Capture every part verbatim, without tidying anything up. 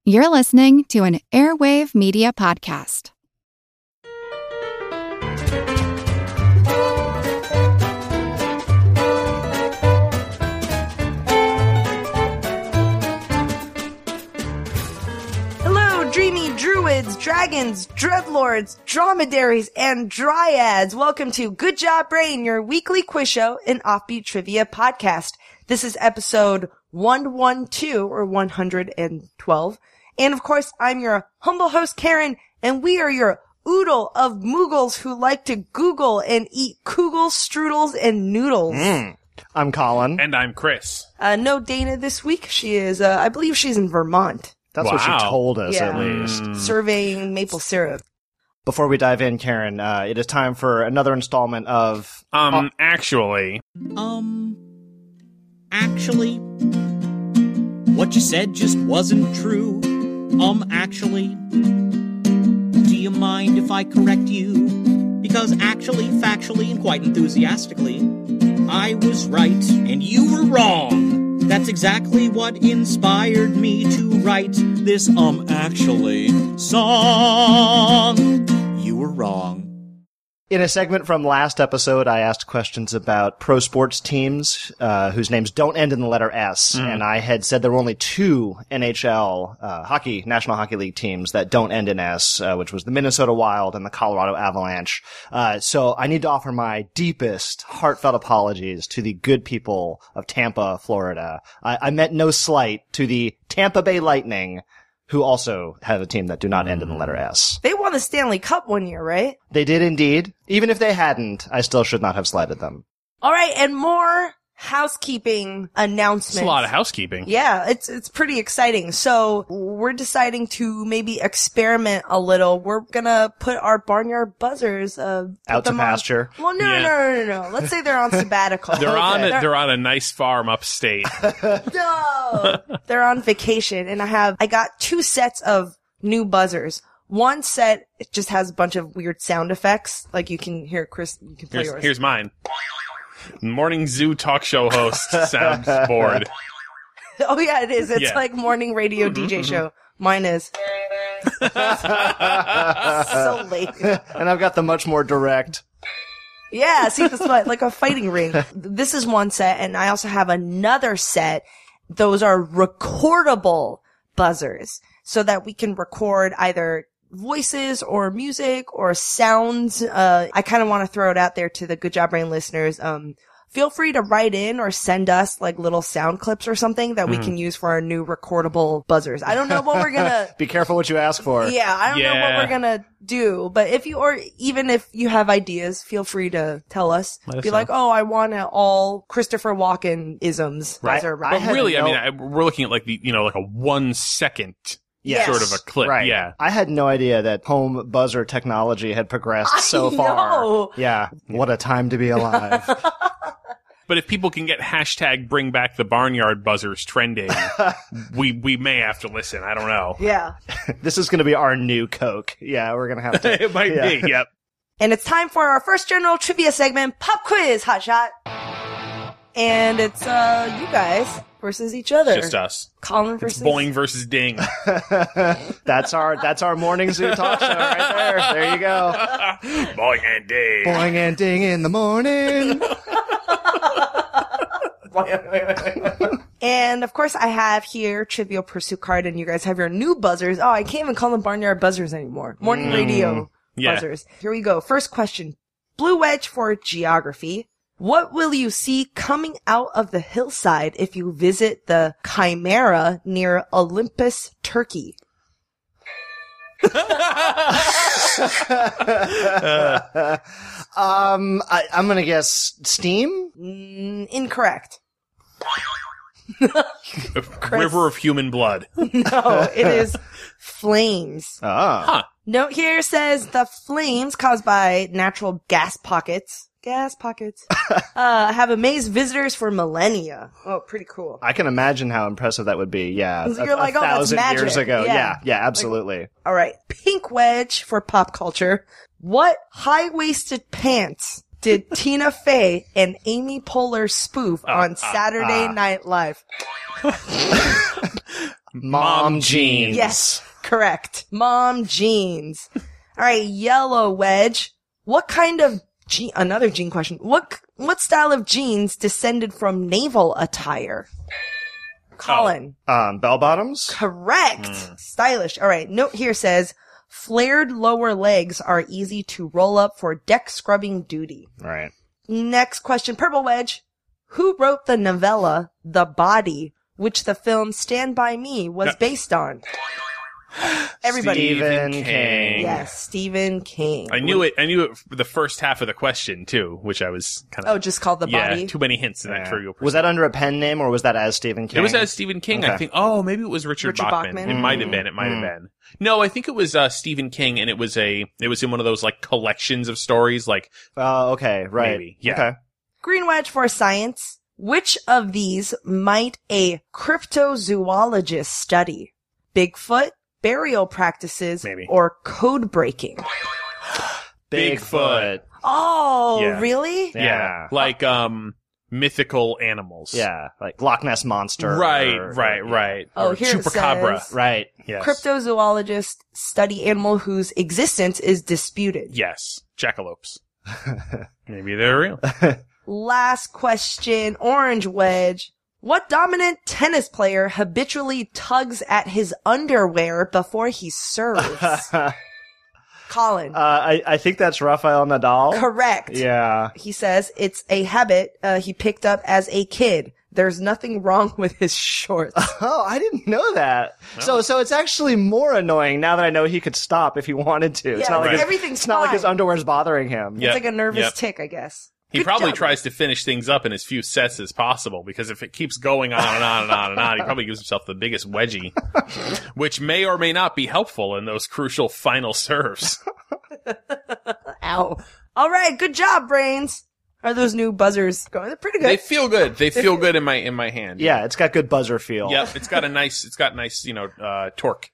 You're listening to an Airwave Media Podcast. Hello, dreamy druids, dragons, dreadlords, dromedaries, and dryads. Welcome to Good Job Brain, your weekly quiz show and offbeat trivia podcast. This is episode one twelve, or one hundred twelve. And of course, I'm your humble host, Karen, and we are your oodle of moogles who like to Google and eat kugels, strudels, and noodles. Mm. I'm Colin. And I'm Chris. Uh, no Dana this week. She is, uh, I believe she's in Vermont. That's wow. what she told us, Yeah. at least. Mm. Surveying maple syrup. Before we dive in, Karen, uh, it is time for another installment of... Um, Oh. actually, Um, actually, what you said just wasn't true. Um, actually, do you mind if I correct you? Because actually, factually, and quite enthusiastically, I was right and you were wrong. That's exactly what inspired me to write this, um, actually song. You were wrong. In a segment from last episode, I asked questions about pro sports teams uh, whose names don't end in the letter S, Mm. and I had said there were only two N H L uh, hockey, National Hockey League teams that don't end in S, uh, which was the Minnesota Wild and the Colorado Avalanche. Uh, so I need to offer my deepest, heartfelt apologies to the good people of Tampa, Florida. I, I meant no slight to the Tampa Bay Lightning, who also have a team that do not end in the letter S. They won the Stanley Cup one year, right? They did indeed. Even if they hadn't, I still should not have slighted them. All right, and more housekeeping announcements. it's a lot of housekeeping. Yeah, it's it's pretty exciting. So we're deciding to maybe experiment a little. We're gonna put our barnyard buzzers uh, put Out to them on- pasture. Well, no, Yeah. no, no, no, no. Let's say they're on sabbatical. They're on a, They're- they're on a nice farm upstate. No, they're on vacation, and I have I got two sets of new buzzers. One set it just has a bunch of weird sound effects, like you can hear. Chris, you can play Here's, yours. here's mine. Morning Zoo talk show host sounds bored. Oh yeah, it is. It's Yeah. like morning radio D J show. Mine is so late. And I've got the much more direct. Yeah, see, this is like like a fighting ring. This is one set, and I also have another set. Those are recordable buzzers, so that we can record either voices or music or sounds. Uh, I kind of want to throw it out there to the Good Job Brain listeners. Um, feel free to write in or send us like little sound clips or something that we can use for our new recordable buzzers. I don't know what we're gonna. Be careful what you ask for. Yeah, I don't know what Yeah. we're gonna do, but if you, or even if you have ideas, feel free to tell us. Let us Be know. like, oh, I want it all Christopher Walken isms. Right. Buzzer, I But had really, I no- mean, I, we're looking at like the, you know, like a one second Yes. sort of a clip. Right. Yeah. I had no idea that home buzzer technology had progressed I so far. know. Yeah. What a time to be alive. But if people can get hashtag bring back the barnyard buzzers trending, we we may have to listen. I don't know. Yeah. This is going to be our new Coke. Yeah, we're going to have to. It might yeah. be. Yep. And it's time for our first general trivia segment, Pop Quiz Hot Shot. And it's, uh, you guys versus each other. Just us. Colin It's versus. Boing versus Ding. That's our that's our morning zoo talk show right there. There you go. Boing and Ding. Boing and ding in the morning. And of course, I have here Trivial Pursuit card, and you guys have your new buzzers. Oh, I can't even call them barnyard buzzers anymore. Morning radio Yeah. buzzers. Here we go. First question. Blue Wedge for geography. What will you see coming out of the hillside if you visit the Chimera near Olympus, Turkey? um, I, I'm going to guess steam. Mm, incorrect. A river of human blood. No, it is flames. Ah. Huh. Note here says the flames caused by natural gas pockets, gas pockets, uh, have amazed visitors for millennia. Oh, pretty cool. I can imagine how impressive that would be. Yeah, You're a, like, a oh, that's thousand magic. years ago. Yeah. Yeah, yeah, absolutely. All right. Pink Wedge for pop culture. What high-waisted pants did Tina Fey and Amy Poehler spoof on Saturday ah. Night Live? Mom jeans. Yes, correct. Mom jeans. All right, yellow wedge. What kind of je- another jean question. What what style of jeans descended from naval attire? Colin. Um, bell bottoms? Correct. Hmm. Stylish. All right. Note here says flared lower legs are easy to roll up for deck scrubbing duty. Right. Next question. Purple wedge. Who wrote the novella The Body, which the film Stand By Me was No. based on? Everybody. Stephen King. King. Yes, Stephen King. I knew it. I knew it for the first half of the question too, which I was kind of. Oh, just called The yeah, Body? too many hints in that Yeah. trivial. Was that under a pen name or was that as Stephen King? It was as Stephen King, I Okay. think. Oh, maybe it was Richard, Richard Bachman. Bachman. It might have been. It might have Mm. been. No, I think it was uh, Stephen King, and it was a. It was in one of those like collections of stories, like Oh, okay. Right. Maybe, yeah. Okay. Green wedge for science. Which of these might a cryptozoologist study? Bigfoot, burial practices, Maybe. or code breaking? Bigfoot. Oh, Yeah. really? Yeah. like um mythical animals. Yeah. Like Loch Ness Monster. Right, or- right, yeah. right. Oh, Or here it Chupacabra. says- Right. Yes. Cryptozoologists study animal whose existence is disputed. Yes. Jackalopes. Maybe they're real. Last question, orange wedge. What dominant tennis player habitually tugs at his underwear before he serves? uh, Colin. I, I think that's Rafael Nadal. Correct. Yeah. He says it's a habit uh, he picked up as a kid. There's nothing wrong with his shorts. Oh, I didn't know that. So, so it's actually more annoying now that I know he could stop if he wanted to. It's Yeah, not like right. his, everything's it's not like his fine. underwear's bothering him. Yeah. It's like a nervous Yep. tick, I guess. He Good probably job. tries to finish things up in as few sets as possible, because if it keeps going on and on and on and on, he probably gives himself the biggest wedgie, which may or may not be helpful in those crucial final serves. Ow. All right, good job, brains. Are those new buzzers going? They're pretty good. They feel good. They feel good in my in my hand. Yeah, it's got good buzzer feel. Yep. It's got a nice. It's got nice. You know, uh, torque.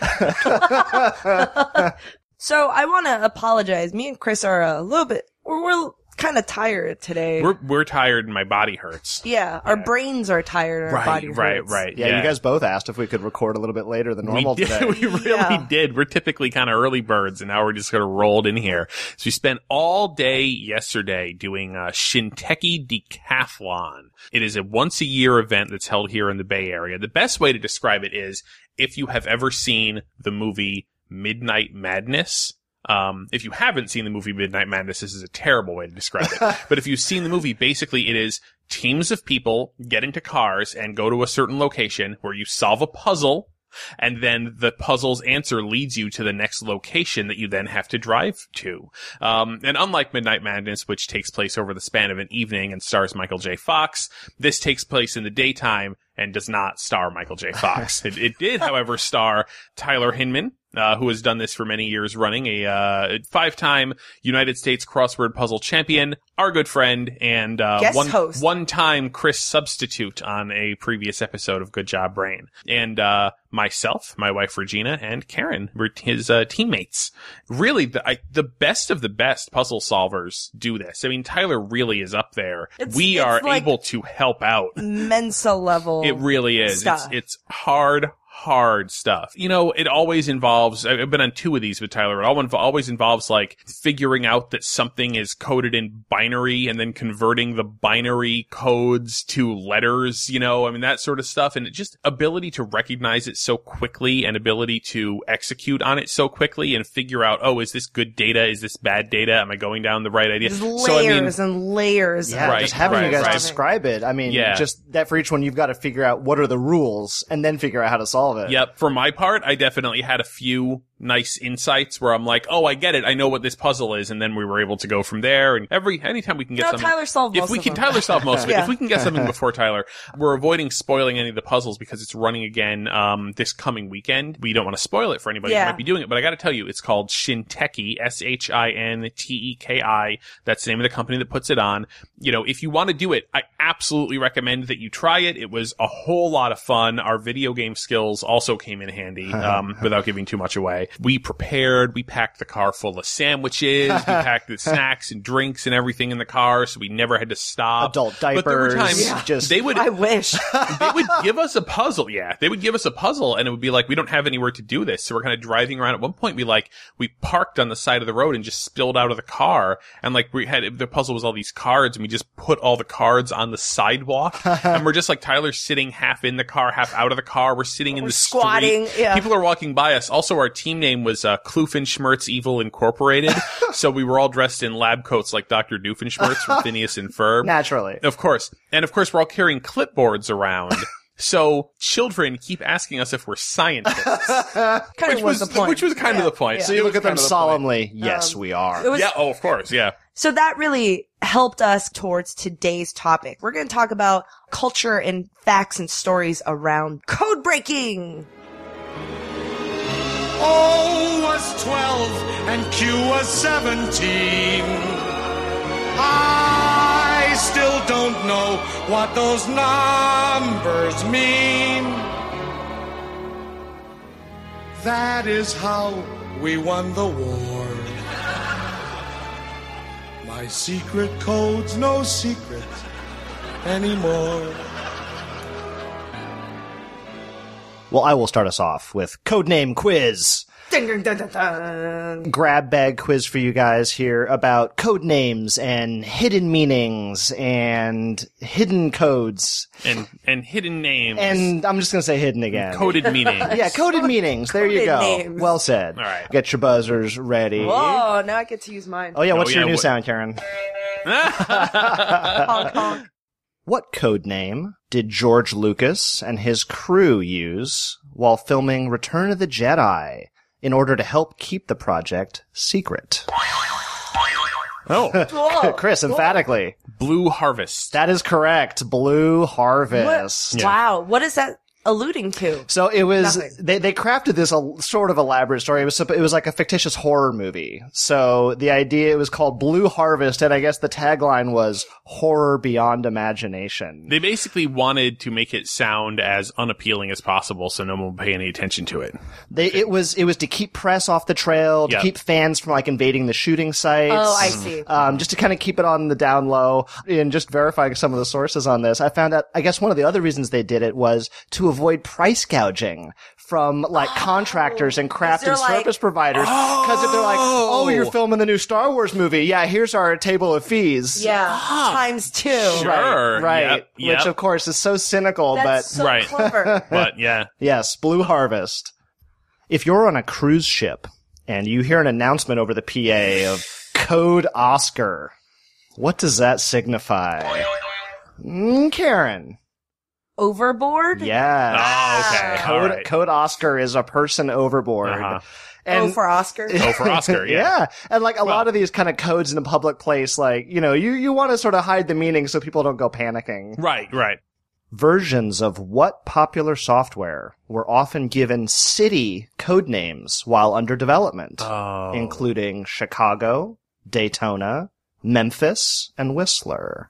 So I want to apologize. Me and Chris are a little bit, we're, we're kind of tired today. We're we're tired and my body hurts. yeah, our brains are tired and our Right. body Right. hurts. Right. Yeah, you guys both asked if we could record a little bit later than normal we did, today. we really Yeah. did. We're typically kind of early birds, and now we're just sort of rolled in here. So we spent all day yesterday doing a Shinteki Decathlon. It is a once a year event that's held here in the Bay Area. The best way to describe it is if you have ever seen the movie Midnight Madness. Um, if you haven't seen the movie Midnight Madness, this is a terrible way to describe it. But if you've seen the movie, basically it is teams of people get into cars and go to a certain location where you solve a puzzle, and then the puzzle's answer leads you to the next location that you then have to drive to. Um, and unlike Midnight Madness, which takes place over the span of an evening and stars Michael J. Fox, this takes place in the daytime and does not star Michael J. Fox. it, it did, however, star Tyler Hinman, Uh, who has done this for many years running, a uh, five-time United States crossword puzzle champion, our good friend, and uh, Guest one, host. one-time Chris substitute on a previous episode of Good Job Brain. And uh, myself, my wife Regina, and Karen were his uh, teammates. Really, the, I, the best of the best puzzle solvers do this. I mean, Tyler really is up there. It's- we it's are like- able to help out. Mensa level. It really is. It's, stuff. it's hard, hard stuff. You know, it always involves, I've been on two of these with Tyler. It al- always involves like figuring out that something is coded in binary and then converting the binary codes to letters, you know, I mean, that sort of stuff. And it just ability to recognize it so quickly and ability to execute on it so quickly and figure out, oh, is this good data? Is this bad data? Am I going down the right idea? There's So, I mean, layers and layers. Yeah, of Right, just having right, you guys right. describe it. I mean, Yeah. just that for each one, you've got to figure out what are the rules and then figure out how to solve it. Yep. For my part, I definitely had a few nice insights where I'm like, oh, I get it. I know what this puzzle is. And then we were able to go from there. And every, anytime we can get No, something. Tyler solved if most we of can, them. Tyler solved most of it. Yeah. If we can get something before Tyler, we're avoiding spoiling any of the puzzles because it's running again, um, this coming weekend. We don't want to spoil it for anybody Yeah. who might be doing it. But I got to tell you, it's called Shinteki, S H I N T E K I. That's the name of the company that puts it on. You know, if you want to do it, I absolutely recommend that you try it. It was a whole lot of fun. Our video game skills also came in handy, um, without giving too much away. day. We prepared, we packed the car full of sandwiches, we packed the snacks and drinks and everything in the car, so we never had to stop. Adult But there were diapers, times yeah. just- they would I wish. they would give us a puzzle. Yeah, they would give us a puzzle, and it would be like, we don't have anywhere to do this, so we're kind of driving around. At one point, we like we parked on the side of the road and just spilled out of the car, and like we had the puzzle was all these cards, and we just put all the cards on the sidewalk, and we're just like Tyler's sitting half in the car, half out of the car. We're sitting in We're the squatting, street. yeah. People are walking by us. Also, our team name was uh, Kloofenschmerz Evil Incorporated, so we were all dressed in lab coats like Doctor Doofenshmirtz from Phineas and Ferb. Naturally. Of course. And of course, we're all carrying clipboards around. So children keep asking us if we're scientists. Kind which of was, was the point. which was kind Yeah, of the point. yeah. So you look It was at them kind of the point. solemnly. Yes, we are. It was Yeah, oh, of course, yeah. So that really helped us towards today's topic. We're going to talk about culture and facts and stories around code breaking. O was twelve and Q was seventeen. I still don't know what those numbers mean. That is how we won the war. My secret code's no secret anymore. Well, I will start us off with Codename Quiz. Dun, dun, dun, dun, dun. Grab bag quiz for you guys here about code names and hidden meanings and hidden codes. And and hidden names. And I'm just going to say hidden again. coded meanings. Yeah, coded meanings. There you Coded go. names. Well said. All right. Get your buzzers ready. Whoa, now I get to use mine. Oh yeah, what's Oh, your yeah, new what- sound, Karen? Honk, honk. What code name did George Lucas and his crew use while filming Return of the Jedi in order to help keep the project secret? Oh, Whoa. Chris, emphatically. Blue Harvest. That is correct. Blue What? Harvest. Wow. What is that alluding to? So it was, Nothing. they, they crafted this a sort of elaborate story. It was, supp- it was like a fictitious horror movie. So the idea, it was called Blue Harvest, and I guess the tagline was horror beyond imagination. They basically wanted to make it sound as unappealing as possible so no one would pay any attention to it. They, it was, it was to keep press off the trail, to Yep. keep fans from like invading the shooting sites. Oh, I see. Um, just to kind of keep it on the down low. And just verifying some of the sources on this, I found out, I guess one of the other reasons they did it was to avoid price gouging from like contractors and craft they're and like- service providers. Cause if they're like, oh, you're filming the new Star Wars movie. Yeah, here's our table of fees. Yeah. Times two. Sure. Right. Right. Yep, yep. Which of course is so cynical, That's but so Right. clever. But yeah. yes, Blue Harvest. If you're on a cruise ship and you hear an announcement over the P A of Code Oscar, what does that signify? Mm, Karen. Overboard? Yes. Oh, okay. Code, All right. Code Oscar is a person overboard. Uh-huh. Oh, for Oscar? Oh, for Oscar, yeah. Yeah. And like a Well- lot of these kind of codes in a public place, like, you know, you, you want to sort of hide the meaning so people don't go panicking. Right, right. Versions of what popular software were often given city code names while under development, Oh. including Chicago, Daytona, Memphis, and Whistler.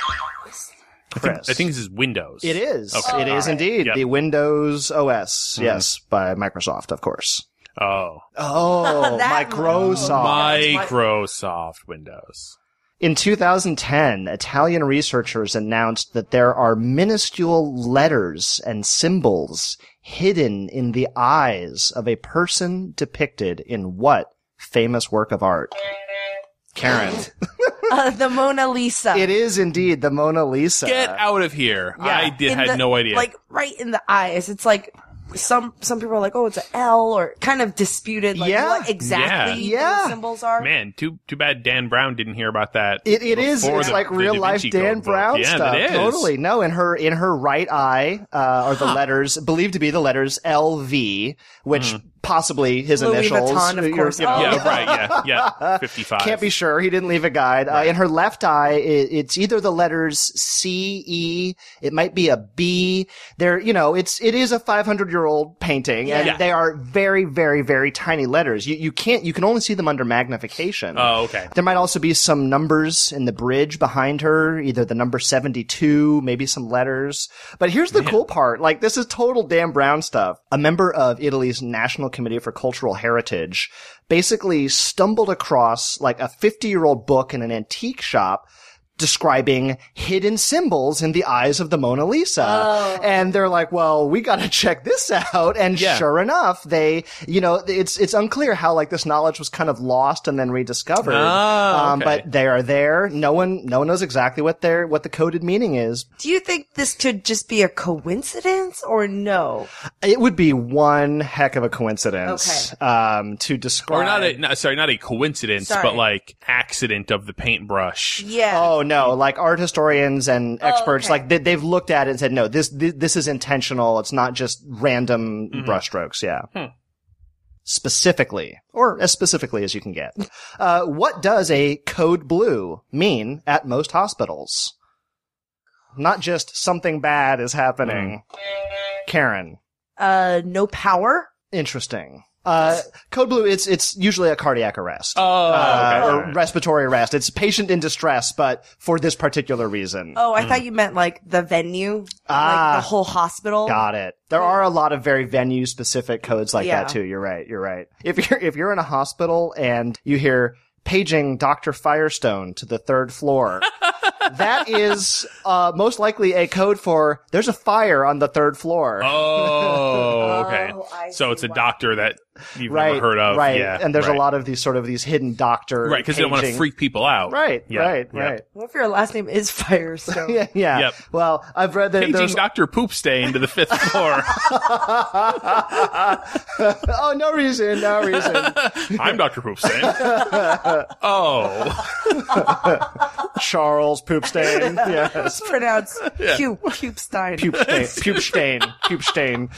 I think, Chris. I think this is Windows. It is. Okay. It is Alright. indeed. Yep. The Windows O S. Mhm. Yes, by Microsoft, of course. Oh. Oh, That- Microsoft. Microsoft Windows. In two thousand ten, Italian researchers announced that there are minuscule letters and symbols hidden in the eyes of a person depicted in what famous work of art? Karen. Uh, the Mona Lisa. It is indeed the Mona Lisa. Get out of here. Yeah. I did In had the- no idea. Like, right in the eyes. It's like, some, some people are like, oh, it's an L, or kind of disputed, like, Yeah. what exactly Yeah. the symbols are. Man, too too bad Dan Brown didn't hear about that. It it is. before It's the- like the real Da life Vinci Dan Code book. Brown yeah, stuff. That is. Totally. No, in her in her right eye uh, are the letters believed to be the letters L V, which possibly his Louis initials. Vuitton, of You're- course. you know, Oh. Yeah, right. Yeah, yeah. Fifty-five. Can't be sure. He didn't leave a guide. Uh, in her left eye, it, it's either the letters C, E. It might be a B. They're, you know, it's it is a five hundred year old painting, and Yeah. they are very, very, very tiny letters. You you can't. You can only see them under magnification. Oh, okay. There might also be some numbers in the bridge behind her, either the number seventy-two, maybe some letters. But here's the cool part. Like, this is total Dan Brown stuff. A member of Italy's National Committee for Cultural Heritage basically stumbled across like a fifty-year-old book in an antique shop describing hidden symbols in the eyes of the Mona Lisa. Oh. And they're like, well, we gotta check this out. And Yeah. sure enough, they, you know, it's, it's unclear how like this knowledge was kind of lost and then rediscovered. Ah, Um, okay. but they are there. No one, no one knows exactly what their, what the coded meaning is. Do you think this could just be a coincidence or no? It would be one heck of a coincidence, um, to describe. Or not a, not, sorry, not a coincidence, Sorry. but like accident of the paintbrush. Yeah. Oh no! Like art historians and experts, okay. like they, they've looked at it and said, no, this this, this is intentional. It's not just random brushstrokes. Yeah. Hmm. Specifically, or as specifically as you can get. Uh, what does a code blue mean at most hospitals? Not just something bad is happening. Karen, Uh, no power? interesting. Uh, code blue, it's, it's usually a cardiac arrest. Oh, Uh, okay. or Alright. respiratory arrest. It's patient in distress, but for this particular reason. Oh, I thought you meant like the venue, Ah. like the whole hospital. Got it. There are a lot of very venue specific codes like Yeah. that too. You're right. You're right. If you're, if you're in a hospital and you hear paging Doctor Firestone to the third floor, that is, uh, most likely a code for there's a fire on the third floor. Oh, okay. Oh, I so see. it's a Wow. doctor that you've right. never heard of. Right. Yeah. And there's right. a lot of these sort of these hidden doctor. Right, because they don't want to paging- freak people out. Right. Yeah, Right. yeah. Right. What if your last name is Firestone? Yeah. Yeah. Yep. Well, I've read that Paging there's Doctor Poopstain to the fifth floor. oh, no reason, no reason. I'm Doctor Poopstain. Oh. Charles Poopstain. Yes. It's pronounced Pupe, Pupestein. Pupestain. Pupestain. Pupestain.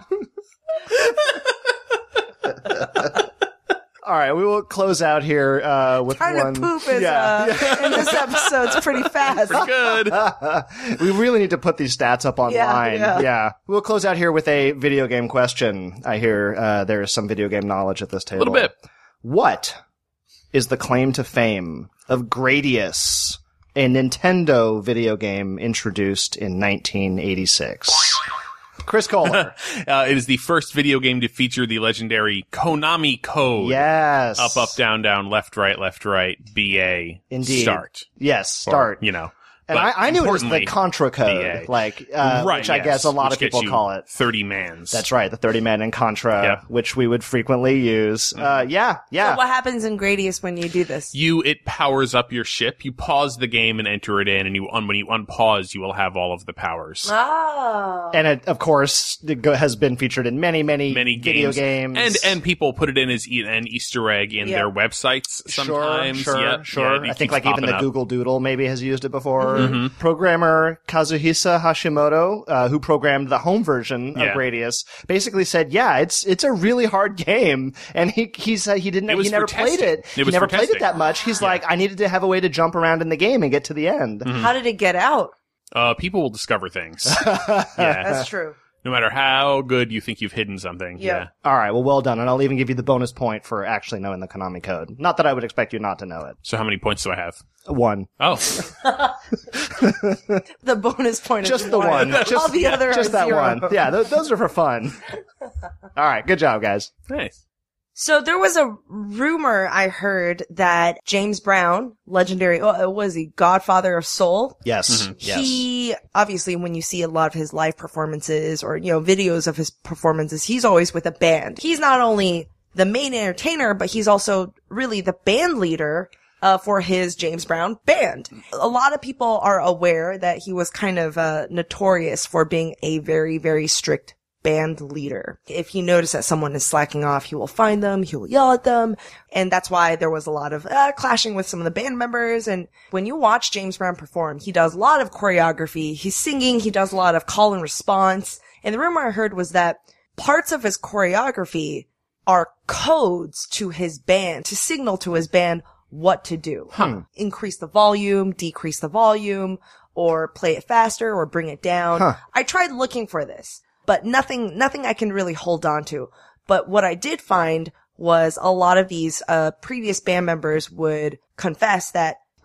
All right, we will close out here uh, with Time one. to poop is, yeah, uh, in this episode's pretty fast. Good. we really need to put these stats up online. yeah. We'll close out here with a video game question. I hear uh, there is some video game knowledge at this table. A little bit. What is the claim to fame of Gradius, a Nintendo video game introduced in nineteen eighty-six? Chris Kohler. Uh, it is the first video game to feature the legendary Konami code. Yes. Up, up, down, down, left, right, left, right, B A. Indeed. Start. Yes, start. Or, you know. And But I, I knew it was the importantly, Contra code, B A. like, uh, right, which I yes, guess a lot which of people gets you call it. thirty mans. That's right, the thirty man in Contra, Yeah. which we would frequently use. Uh, yeah, yeah. So what happens in Gradius when you do this? You, it powers up your ship. You pause the game and enter it in, and you, un, when you unpause, you will have all of the powers. Oh. And it, of course, it go- has been featured in many, many, Many video games. games. And, and people put it in as e- an Easter egg in Yeah. their websites sometimes. Sure, sure, Yep. sure. Yeah, it I think keeps like even popping the up. Google Doodle maybe has used it before. Mm-hmm. Programmer Kazuhisa Hashimoto, uh, who programmed the home version of Yeah. Gradius, basically said, "Yeah, it's it's a really hard game," and he he said he didn't It was he never for played testing. it. It he was never for played it testing. that much. He's like, I needed to have a way to jump around in the game and get to the end. How did it get out? Uh, people will discover things. yeah. That's true. No matter how good you think you've hidden something. Yeah. Yeah. All right, well, well done, and I'll even give you the bonus point for actually knowing the Konami code. Not that I would expect you not to know it. So how many points do I have? One, Oh. The bonus point is just the one, All just the other just are that zero. one. Yeah, th- those are for fun. All right, good job, guys. Nice. So there was a rumor I heard that James Brown, legendary, oh, was he Godfather of Soul? Yes, yes. He, obviously, when you see a lot of his live performances or, you know, videos of his performances, he's always with a band. He's not only the main entertainer, but he's also really the band leader uh, for his James Brown band. A lot of people are aware that he was kind of uh, notorious for being a very, very strict band leader. If he notices that someone is slacking off, he will find them, he will yell at them. And that's why there was a lot of uh, clashing with some of the band members. And when you watch James Brown perform, he does a lot of choreography. He's singing. He does a lot of call and response. And the rumor I heard was that parts of his choreography are codes to his band, to signal to his band what to do. Huh. Increase the volume, decrease the volume, or play it faster, or bring it down. Huh. I tried looking for this, but nothing, nothing I can really hold on to. But what I did find was a lot of these, uh, previous band members would confess that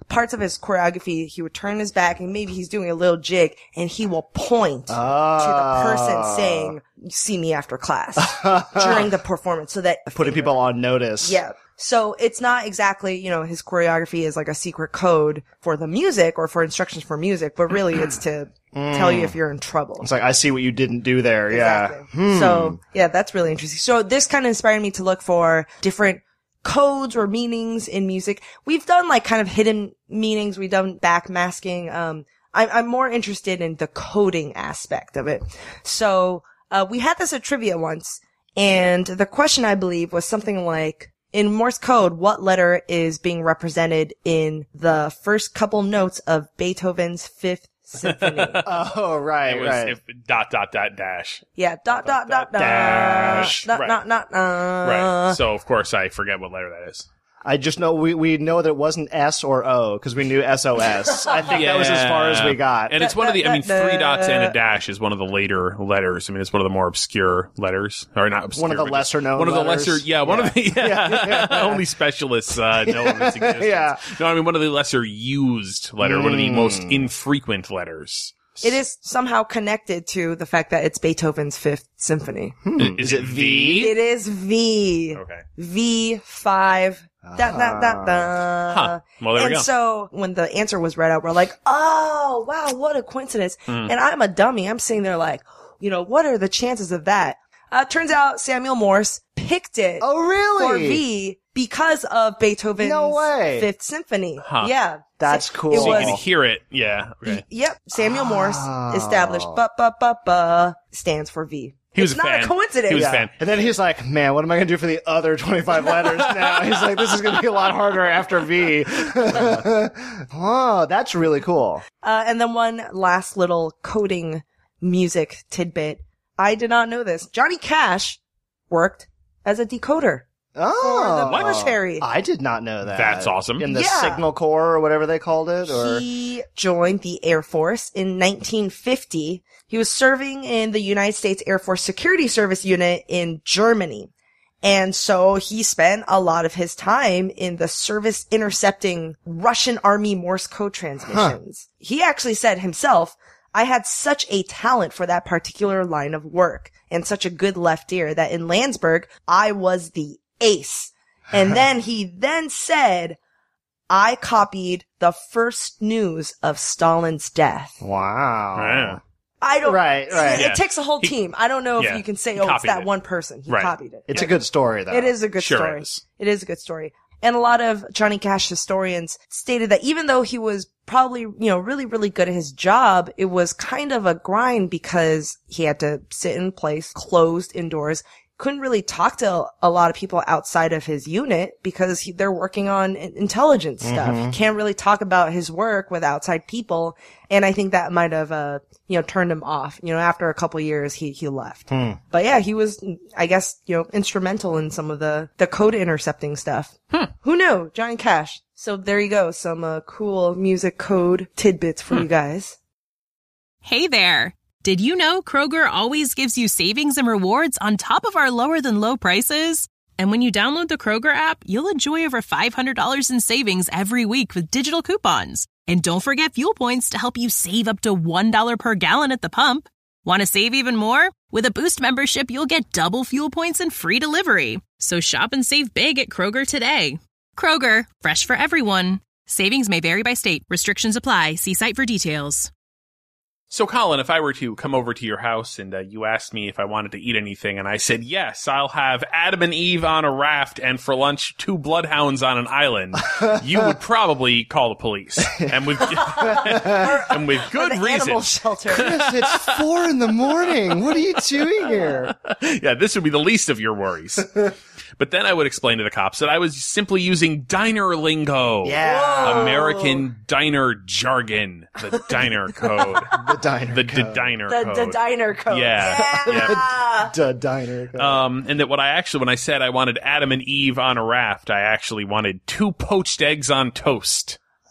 parts of his choreography, he would turn his back and maybe he's doing a little jig and he will point Oh. to the person saying, see me after class during the performance so that Putting people on notice. yeah. So it's not exactly, you know, his choreography is like a secret code for the music or for instructions for music, but really it's to tell you if you're in trouble. It's like, I see what you didn't do there. Exactly. Yeah. Hmm. So yeah, that's really interesting. So this kind of inspired me to look for different codes or meanings in music. We've done like kind of hidden meanings. We've done backmasking. Um, I'm, I'm more interested in the coding aspect of it. So, uh, we had this at trivia once, and the question, I believe, was something like, in Morse code, what letter is being represented in the first couple notes of Beethoven's Fifth Symphony? Oh, right, It was right. if, dot, dot, dot, dash. Yeah, dot, dot, dot, dot, dash. dot, Right. dot, dot, dot. Right. So, of course, I forget what letter that is. I just know we, we know that it wasn't S or O because we knew S O S. I think that was as far as we got. And it's one of the, I mean, Da, da, three dots and da. a dash is one of the later letters. I mean, it's one of the more obscure letters. Or not obscure. One of the but just lesser known One of the letters. lesser, yeah, one of the, yeah, only specialists uh, know of its existence. Yeah. No, I mean, one of the lesser used letter, one of the most infrequent letters. It is somehow connected to the fact that it's Beethoven's Fifth Symphony. Is it V? It is V. Okay. V five. Da, da, da, da. Huh. Well, there we and go. so when the answer was read out, we're like, oh, wow, what a coincidence. Hmm. And I'm a dummy. I'm sitting there like, you know, what are the chances of that? Uh, turns out Samuel Morse picked it Oh, really? for V because of Beethoven's No way. Fifth Symphony. Huh. Yeah. That's Sa- cool. It So you was, can hear it. Yeah. Okay. Yep. Samuel Morse Oh. established ba ba ba ba stands for V. He was it's a not fan. a coincidence. He was a Yeah. fan. And then he's like, man, what am I going to do for the other twenty-five letters now? He's like, this is going to be a lot harder after V. Oh, that's really cool. Uh, and then one last little coding music tidbit. I did not know this. Johnny Cash worked as a decoder Oh. for the military. I did not know that. That's awesome. In the Yeah. Signal Corps or whatever they called it? Or He joined the Air Force in nineteen fifty. He was serving in the United States Air Force Security Service unit in Germany. And so he spent a lot of his time in the service intercepting Russian army Morse code transmissions. He actually said himself, I had such a talent for that particular line of work and such a good left ear that in Landsberg, I was the ace. And then he then said, I copied the first news of Stalin's death. Wow. Yeah. I don't, Right, right. It, Yeah. takes a whole He- team. I don't know if yeah. you can say, He oh, it's copied that it. one person. He Right. copied it. It's a good story, though. It is a good Sure story. is. It is a good story. And a lot of Johnny Cash historians stated that even though he was probably, you know, really, really good at his job, it was kind of a grind because he had to sit in place, closed indoors, couldn't really talk to a lot of people outside of his unit because he, they're working on in- intelligence stuff. He can't really talk about his work with outside people. And I think that might have, uh, you know, turned him off. You know, after a couple years, he, he left. But yeah, he was, I guess, you know, instrumental in some of the, the code intercepting stuff. Who knew? Johnny Cash. So there you go. Some, uh, cool music code tidbits for you guys. Hey there! Did you know Kroger always gives you savings and rewards on top of our lower than low prices? And when you download the Kroger app, you'll enjoy over five hundred dollars in savings every week with digital coupons. And don't forget fuel points to help you save up to one dollar per gallon at the pump. Want to save even more? With a Boost membership, you'll get double fuel points and free delivery. So shop and save big at Kroger today. Kroger, fresh for everyone. Savings may vary by state. Restrictions apply. See site for details. So, Colin, if I were to come over to your house and uh, you asked me if I wanted to eat anything, and I said, yes, I'll have Adam and Eve on a raft and for lunch, two bloodhounds on an island, you would probably call the police. And with, and with good the reason. animal shelter. Chris, it's four in the morning. What are you doing here? Yeah, this would be the least of your worries. But then I would explain to the cops that I was simply using diner lingo. Yeah. American diner jargon. The diner code. The diner. The, the code. diner The, code. the diner code. Yeah. Yeah. The diner. code. Um, and that what I actually, when I said I wanted Adam and Eve on a raft, I actually wanted two poached eggs on toast.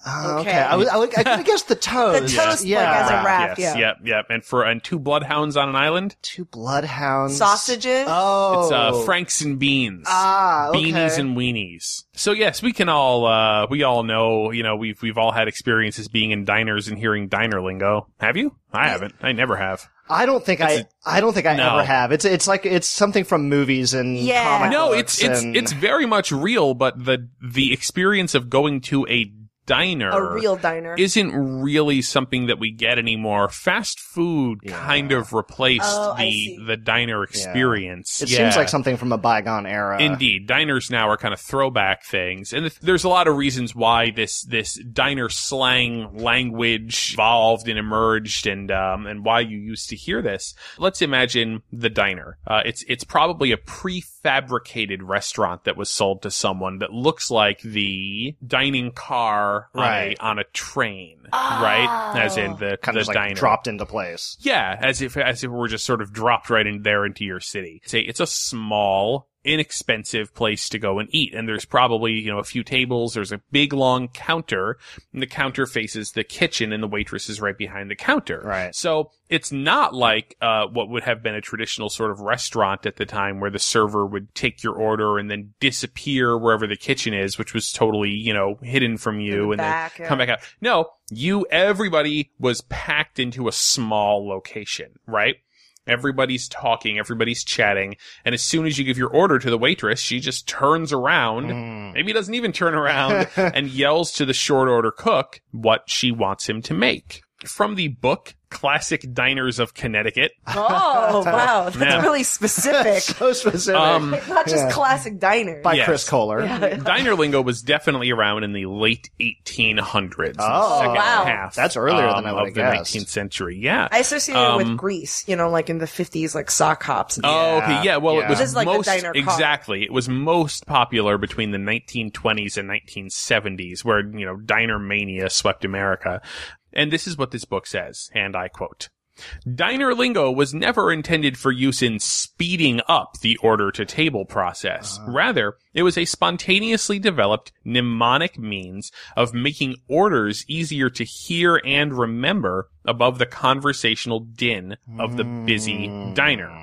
Oh, okay. Okay. I, was, I, was, I could have guessed the toast. The toast, yeah. like, as a wrap. Yes, yeah. yep, yep. And for and two bloodhounds on an island. Two bloodhounds. Sausages. Oh. It's uh, Franks and Beans. Ah, okay. Beanies and weenies. So yes, we can all uh we all know, you know, we've we've all had experiences being in diners and hearing diner lingo. Have you? I haven't. I never have. I don't think I. I don't think I No. ever have. It's it's like it's something from movies and Yeah. comic No, books it's it's and- it's very much real, but the the experience of going to a diner A real diner. isn't really something that we get anymore. Fast food Yeah. kind of replaced Oh, I the see. the diner experience. It Yeah. seems like something from a bygone era. Indeed, diners now are kind of throwback things, and th- there's a lot of reasons why this this diner slang language evolved and emerged, and um and why you used to hear this. Let's imagine the diner. Uh, it's it's probably a prefabricated restaurant that was sold to someone that looks like the dining car Right. on a on a train, right? As in the kind the of just, like diner dropped into place. yeah, as if as if it were just sort of dropped right in there into your city. It's a, it's a small, inexpensive place to go and eat, and there's probably, you know, a few tables. There's a big long counter, and the counter faces the kitchen, and the waitress is right behind the counter. Right. So it's not like uh what would have been a traditional sort of restaurant at the time, where the server would take your order and then disappear wherever the kitchen is, which was totally, you know, hidden from you, the and back, then yeah. come back out. No, you, everybody was packed into a small location, right? Everybody's talking, everybody's chatting, and as soon as you give your order to the waitress, she just turns around, Mm. maybe doesn't even turn around, and yells to the short order cook what she wants him to make. From the book, Classic Diners of Connecticut. Oh, wow. That's Yeah. really specific. So specific. Um, Not just Yeah. classic diner. By yes. Chris Kohler. Diner lingo was definitely around in the late eighteen hundreds. Oh, the second wow. half. That's earlier than um, I would've of the guessed. nineteenth century. Yeah. I associate it Um, with Greece, you know, like in the fifties, like sock hops. And Oh, okay. Yeah, Yeah. Well, yeah. it was This is like the most diner car. exactly. It was most popular between the nineteen twenties and nineteen seventies, where, you know, diner mania swept America. And this is what this book says, and I quote: "Diner lingo was never intended for use in speeding up the order-to-table process. Rather, it was a spontaneously developed mnemonic means of making orders easier to hear and remember above the conversational din of the busy diner."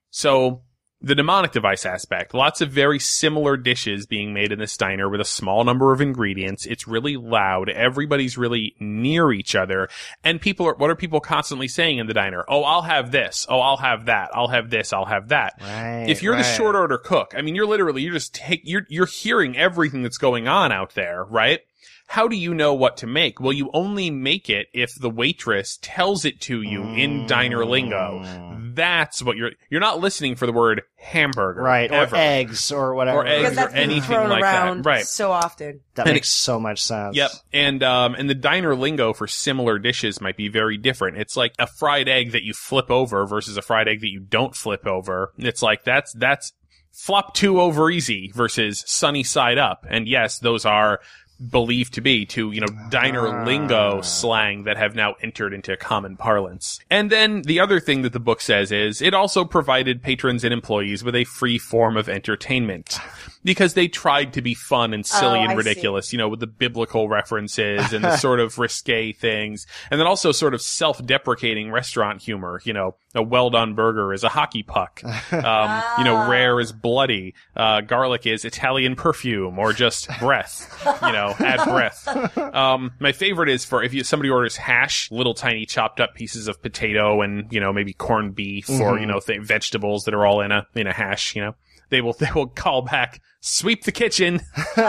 So, the mnemonic device aspect. Lots of very similar dishes being made in this diner with a small number of ingredients. It's really loud. Everybody's really near each other. And people are, what are people constantly saying in the diner? Oh, I'll have this. Oh, I'll have that. I'll have this. I'll have that. Right, If you're the right. short order cook, I mean, you're literally, you're just take, you're, you're hearing everything that's going on out there, right? How do you know what to make? Well, you only make it if the waitress tells it to you in diner lingo. That's what you're, you're not listening for the word hamburger. Right. Ever. Or eggs or whatever. Or eggs. Because that's or been anything thrown like that. around Right. so often. That And makes so much sense. Yep. And, um, and the diner lingo for similar dishes might be very different. It's like a fried egg that you flip over versus a fried egg that you don't flip over. It's like, that's, that's flop two over easy versus sunny side up. And yes, those are believed to be to, you know, diner lingo slang that have now entered into common parlance. And then the other thing that the book says is it also provided patrons and employees with a free form of entertainment because they tried to be fun and silly Oh, and I ridiculous, you know, with the biblical references and the sort of risque things. And then also sort of self-deprecating restaurant humor, you know, a well-done burger is a hockey puck. Um, you know, rare is bloody. Uh, garlic is Italian perfume or just breath, you know, add breath. Um, my favorite is for if you, somebody orders hash, little tiny chopped up pieces of potato and, you know, maybe corned beef or, you know, th- vegetables that are all in a, in a hash, you know. They will, they will call back, sweep the kitchen,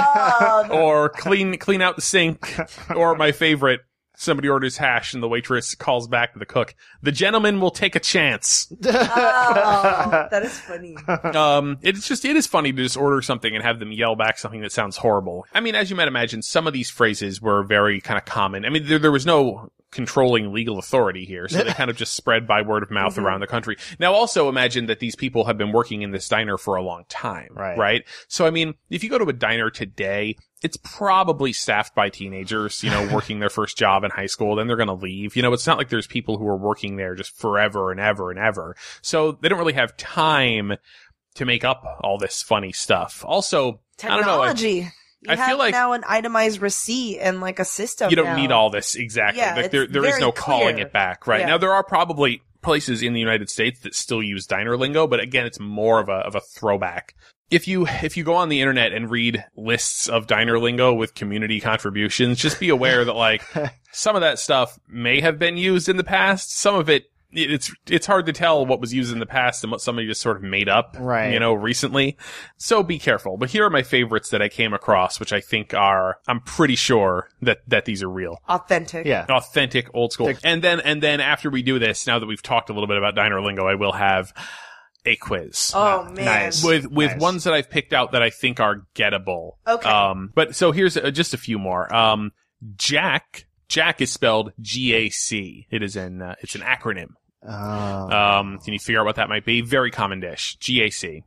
or clean, clean out the sink, or my favorite, somebody orders hash and the waitress calls back to the cook, the gentleman will take a chance. Oh, that is funny. Um, it's just, it is funny to just order something and have them yell back something that sounds horrible. I mean, as you might imagine, some of these phrases were very kind of common. I mean, there, there was no controlling legal authority here, so they kind of just spread by word of mouth Mm-hmm. around the country. Now, also imagine that these people have been working in this diner for a long time, Right. right? So, I mean, if you go to a diner today, it's probably staffed by teenagers, you know, working their first job in high school, then they're going to leave. You know, it's not like there's people who are working there just forever and ever and ever. So they don't really have time to make up all this funny stuff. Also, I don't know. I- Technology. You I have feel like now an itemized receipt and like a system. you don't now. need all this exactly. Yeah, like it's there, there is very no calling clear. it back, right? Yeah. Now there are probably places in the United States that still use diner lingo, but again, it's more of a of a throwback. If you if you go on the internet and read lists of diner lingo with community contributions, just be aware that like some of that stuff may have been used in the past. Some of it, it's it's hard to tell what was used in the past and what somebody just sort of made up, Right. you know, recently. So be careful. But here are my favorites that I came across, which I think are, I'm pretty sure that that these are real. Authentic. Yeah. Authentic, old school. And then, and then after we do this, now that we've talked a little bit about diner lingo, I will have a quiz. Oh man. Nice. With, with Nice. ones that I've picked out that I think are gettable. Okay. Um, but so here's uh, just a few more. Um, Jack, Jack is spelled G A C. It is an, uh, it's an acronym. Oh. Um, can you figure out what that might be? Very common dish. G A C.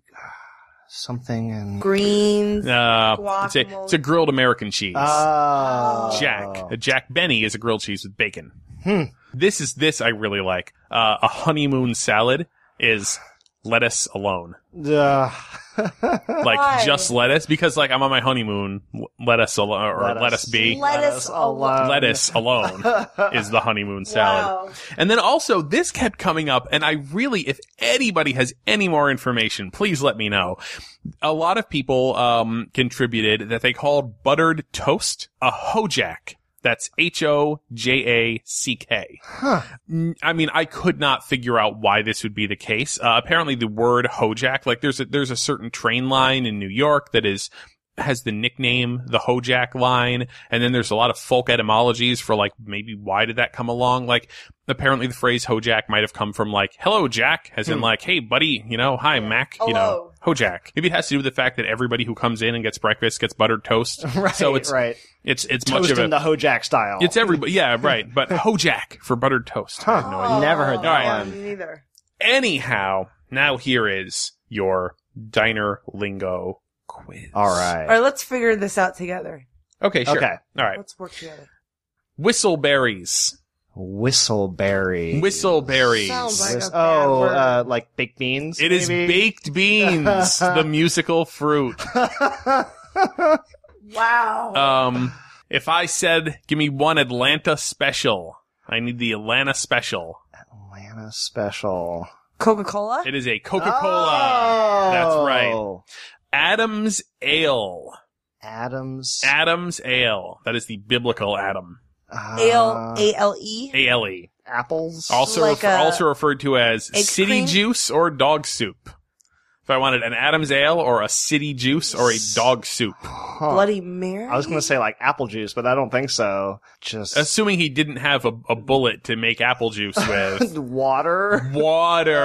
Something and Greens. Uh, it's a, Guacamole. it's a grilled American cheese. Oh. Jack. A Jack Benny is a grilled cheese with bacon. Hmm. This is, this I really like. Uh, a honeymoon salad is lettuce alone. Uh, Like Why? just lettuce, because like I'm on my honeymoon, l- lettuce alone, or Lettuce. lettuce be. Lettuce alone. Lettuce alone is the honeymoon salad. Wow. And then also, this kept coming up, and I really, if anybody has any more information, please let me know. A lot of people um contributed that they called buttered toast a hojack. That's H O J A C K. huh. N- I mean, I could not figure out why this would be the case. Uh, apparently the word hojack, like there's a, there's a certain train line in New York that is, has the nickname, the hojack line. And then there's a lot of folk etymologies for like, maybe why did that come along? Like, apparently the phrase hojack might have come from like, hello, Jack, as in like, hey, buddy, you know, hi, Mac, you know, hojack. Maybe it has to do with the fact that everybody who comes in and gets breakfast gets buttered toast. Right. So it's, right. it's, it's much Toast of a, in the Hojack style. it's everybody. Yeah, right. But hojack for buttered toast. Huh. I have no idea. Never heard that All right. Yeah, one. me neither. Anyhow, now here is your diner lingo quiz. All All right. right, let's figure this out together. Okay, sure. Okay. All right. Let's work together. Whistleberries. Whistleberry. Whistleberries. Sounds like Whis- a bad oh, word. uh, like baked beans. It is maybe? baked beans, the musical fruit. Wow. Um, if I said, give me one Atlanta special, I need the Atlanta special. Atlanta special. Coca-Cola? It is a Coca-Cola. That's right. Oh. Adam's Ale. Adams. Adam's Ale. That is the biblical Adam. uh, Ale, A L E? A L E. Apples. Also, Like refer- a also referred to as egg city cream? juice or dog soup. If I wanted an Adam's Ale or a city juice or a dog soup. Huh. Bloody Mary? I was going to say like apple juice, but I don't think so. Just Assuming he didn't have a, a bullet to make apple juice with. water. Water.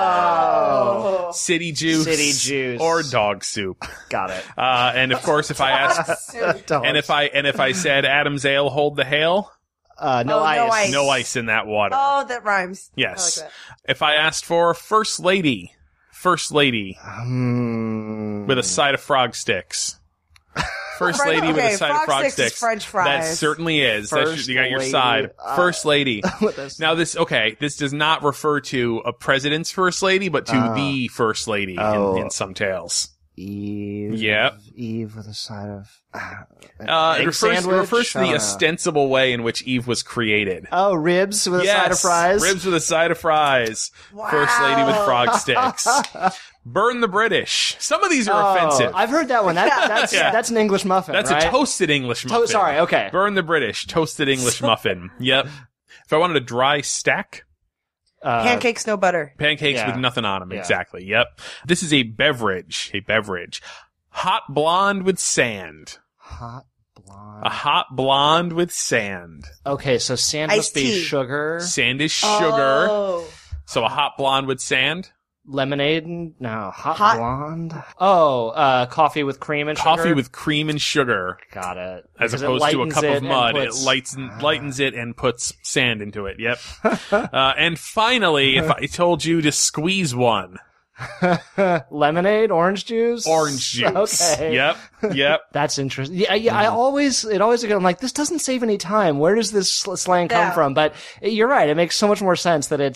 Oh. City juice. City juice. Or dog soup. Got it. Uh, and of course, if I asked, Don't. and if I, and if I said Adam's Ale, hold the hail, uh, no, Oh, no ice. ice. no ice in that water. Oh, that rhymes. Yes. I like If I asked for First Lady, First Lady Hmm. with a side of frog sticks. First Frog- Lady with okay, a side frog of frog sticks is sticks. French That fries. certainly is. That's First you got your lady, side. uh, First Lady. With this- Now this, okay, this does not refer to a president's first lady, but to Ah. the first lady Oh. in, in some tales. Eve. Yep. Eve with a side of. Uh, an Uh, it egg refers, sandwich? refers to I the don't know. ostensible way in which Eve was created. Oh, ribs with a yes, side of fries. ribs with a side of fries. Wow. First lady with frog sticks. Burn the British. Some of these are Oh, offensive. I've heard that one. That, that's Yeah. that's an English muffin. That's right? a toasted English muffin. Oh, sorry. Okay. Burn the British. Toasted English muffin. Yep. If I wanted a dry stack, Uh, Pancakes, no butter. pancakes Yeah. with nothing on them. Yeah. Exactly. Yep. This is a beverage. A beverage. Hot blonde with sand. Hot blonde. A hot blonde with sand. Okay, so sand Iced must be tea. sugar. Sand is sugar. Oh. So a hot blonde with sand. Lemonade? and- No, hot, Hot- blonde. Oh, uh, coffee with cream and Coffee sugar. with cream and sugar. Got it. As Because it opposed to a lightens cup it of and mud. puts- It lightens, lightens it and puts sand into it. Yep. uh, and finally, if I told you to squeeze one, Lemonade, orange juice, orange juice. Okay. Yep. Yep. That's interesting. Yeah, yeah. I always, it always, I'm like, this doesn't save any time. Where does this sl- slang come Yeah. from? But you're right. It makes so much more sense that it's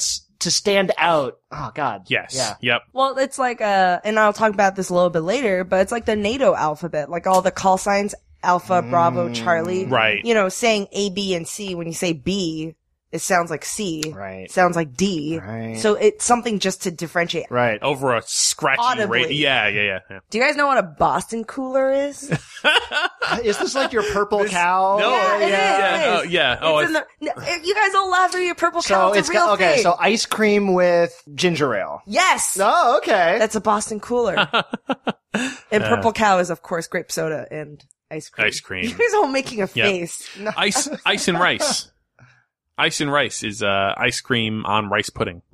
to stand out. Oh God. Yes. Yeah. Yep. Well, it's like uh and I'll talk about this a little bit later, but it's like the NATO alphabet, like all the call signs, Alpha, Bravo, Charlie. Right. You know, saying A, B, and C, when you say B, it sounds like C. Right. It sounds like D. Right. So it's something just to differentiate. Right. Over a scratchy Audibly. rate. Yeah, yeah, yeah. yeah. Do you guys know what a Boston cooler is? Is this like your purple cow? No. Yeah, it is, yeah. it is. Oh, yeah. Oh, It's in the, no, you guys don't laugh at your purple So cow. It's, it's a real got, okay. thing. So ice cream with ginger ale. yes. Oh, okay. That's a Boston cooler. And purple cow is, of course, grape soda and ice cream. Ice cream. You guys all making a Yep. face. ice, ice and rice. Ice and rice is uh, ice cream on rice pudding.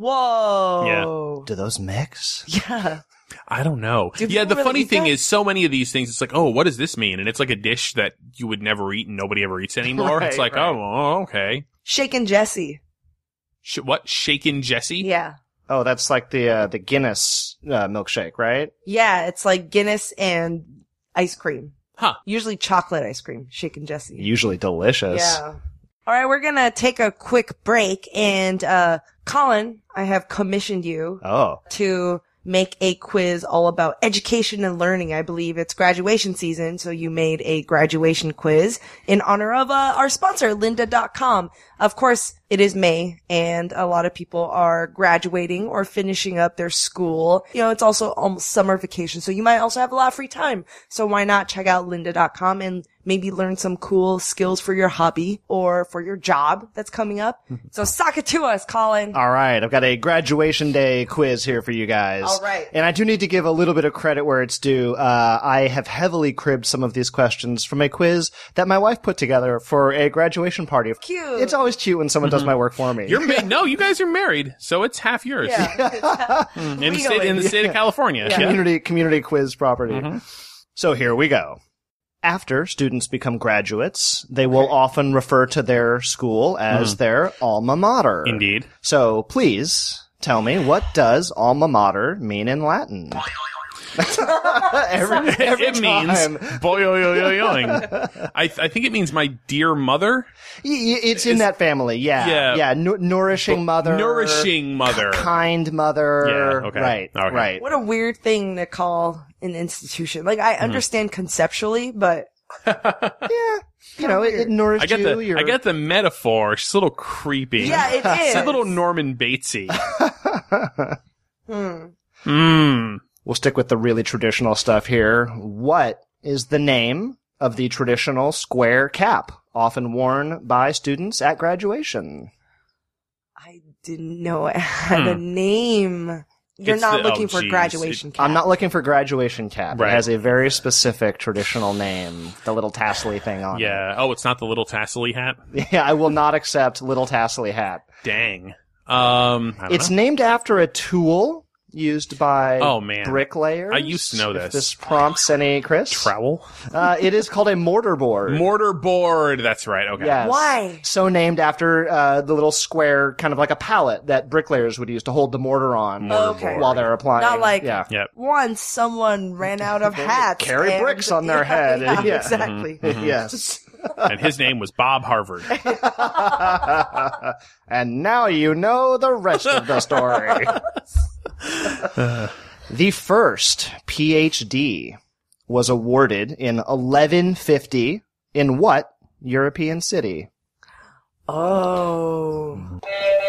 Whoa. Do those mix? Yeah. I don't know. Do Yeah, people the really funny eat thing that? is, so many of these things, it's like, oh, what does this mean? And it's like a dish that you would never eat and nobody ever eats anymore. Right, it's like, right. oh, oh, okay. Shaken Jesse. Sh- what? Shaken Jesse? Yeah. Oh, that's like the uh, the Guinness uh, milkshake, right? Yeah, it's like Guinness and ice cream. Huh. Usually chocolate ice cream. Shaken Jesse. Usually delicious. Yeah. All right, we're gonna take a quick break, and uh Colin, I have commissioned you Oh. to make a quiz all about education and learning. I believe it's graduation season, so you made a graduation quiz in honor of uh, our sponsor, lynda dot com. Of course, it is May, and a lot of people are graduating or finishing up their school. You know, it's also almost summer vacation, so you might also have a lot of free time. So why not check out lynda dot com and maybe learn some cool skills for your hobby or for your job that's coming up. So sock it to us, Colin. All right, I've got a graduation day quiz here for you guys. All right. And I do need to give a little bit of credit where it's due. Uh, I have heavily cribbed some of these questions from a quiz that my wife put together for a graduation party. Cute. It's always cute when someone does my work for me. You're ma- no, you guys are married, so it's half yours. Yeah. in, the state, in the state of California. Yeah. community community quiz property. Mm-hmm. So here we go. After students become graduates, they will often refer to their school as their alma mater. Indeed. So please tell me, what does alma mater mean in Latin? every, every it means time. boyoyoyoyoing. I I think it means my dear mother. Y- y- It's in that family, yeah. Yeah. Yeah, nu- nourishing mother. Nourishing mother. Kind mother. Yeah, okay. Right, Okay. right. What a weird thing to call an institution. Like, I understand conceptually, but Yeah. You know, it, it nourished I get you. the you're- I get the metaphor. She's a little creepy. yeah, it is. It's a little Norman Batesy. Hmm. Mmm. We'll stick with the really traditional stuff here. What is the name of the traditional square cap, often worn by students at graduation? I didn't know it had a name. You're It's not the- looking oh, for geez. graduation cap. I'm not looking for graduation cap. Right. It has a very specific traditional name, the little tassely thing on Yeah. Oh, it's not the little tassely hat. it. Yeah, I will not accept little tassely hat. Dang. Um. I don't It's know. named after a tool used by Oh, man. bricklayers. I used to know If this. this prompts any, Chris? trowel. Uh, it is called a mortar board. Mortar board. That's right. Okay. Yes. Why? So named after uh, the little square, kind of like a pallet that bricklayers would use to hold the mortar on Okay. while they're applying. Not like- yeah. Yep. Once someone ran out of hats. Carry and- bricks on their Yeah, head. Yeah, Yeah. exactly. Yes. And his name was Bob Harvard. And now you know the rest of the story. The first P H D was awarded in eleven fifty in what European city? Oh.